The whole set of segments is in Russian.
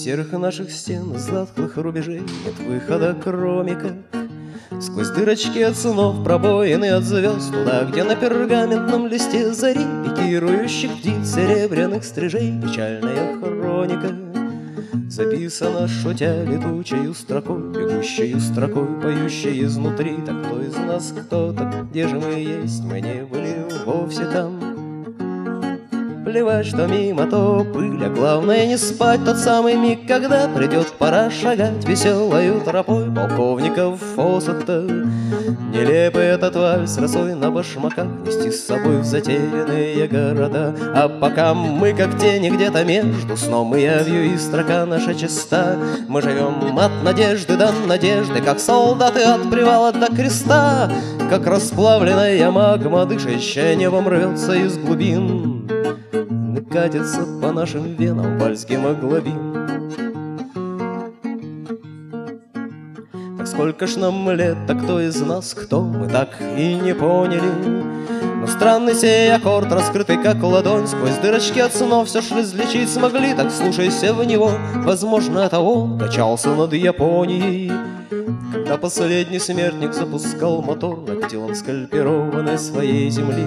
серых наших стен, из затхлых рубежей нет выхода, кроме как сквозь дырочки от снов, пробоины от звезд, туда, где на пергаментном листе зари пикирующих птиц, серебряных стрижей печальная хроника записана, шутя летучей строкой, бегущей строкой, поющей изнутри. Так кто из нас кто-то, где же мы есть? Мы не были вовсе там. Плевать, что мимо то пыль, а главное не спать тот самый миг, когда придет пора шагать веселою тропой полковников Фоссета. Нелепый этот вальс росой на башмаках нести с собой в затерянные города. А пока мы как тени где-то между сном и явью, и строка наша чиста, мы живем от надежды до надежды, как солдаты от привала до креста, как расплавленная магма, дышащая небом, рвется из глубин. Катится по нашим венам вальс гемоглобин. Так сколько ж нам лет, так кто из нас кто, мы так и не поняли. Но странный сей аккорд, раскрытый как ладонь, сквозь дырочки от снов все ж различить смогли. Так слушайся в него, возможно, это он качался над Японией, когда последний смертник запускал мотор над телом скальпированной своей земли.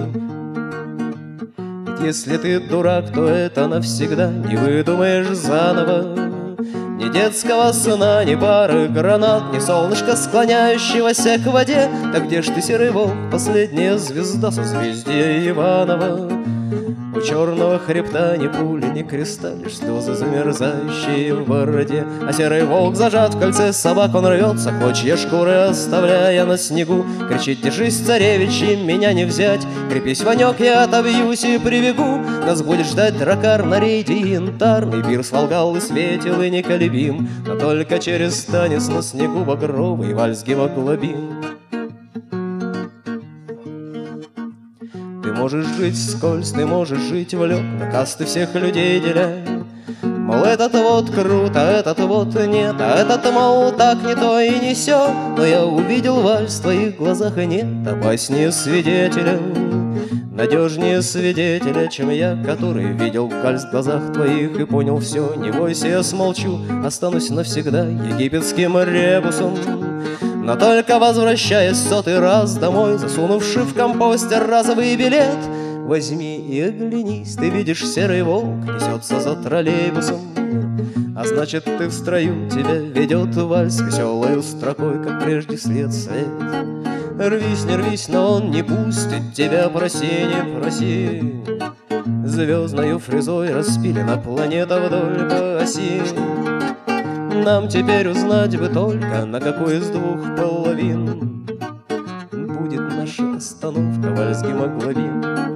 Если ты дурак, то это навсегда, не выдумаешь заново ни детского сна, ни пары гранат, ни солнышка, склоняющегося к воде. Так где ж ты, серый волк, последняя звезда созвездия Иванова? У черного хребта ни пули, ни креста, лишь слезы, замерзающие в бороде. А серый волк зажат в кольце собак, он рвется, клочья шкуры оставляя на снегу. Кричит: держись, царевич, и меня не взять, крепись, Ванек, я отобьюсь и прибегу. Нас будет ждать дракар на рейде янтарный, пир солгал и светил и неколебим, но только через танец на снегу багровый вальс гемоглобин. Ты можешь жить вскользь, ты можешь жить в лед, на касты всех людей деля. Мол, этот вот круто, а этот вот нет, а этот, мол, так не то и не сё. Но я увидел вальс в твоих глазах, и нет опаснее свидетеля, надежнее свидетеля, чем я, который видел вальс в глазах твоих и понял все. Не бойся, я смолчу, останусь навсегда египетским ребусом. Но только возвращаясь сотый раз домой, засунувши в компостер разовый билет, возьми и оглянись, ты видишь, серый волк несется за троллейбусом. А значит, ты в строю, тебя ведет вальс веселою строкой, как прежде свет. Рвись, не рвись, но он не пустит тебя, проси, не проси. Звездною фрезой распилена планета вдоль по оси. Нам теперь узнать бы только, на какой из двух половин будет наша остановка, вальс гемоглобин.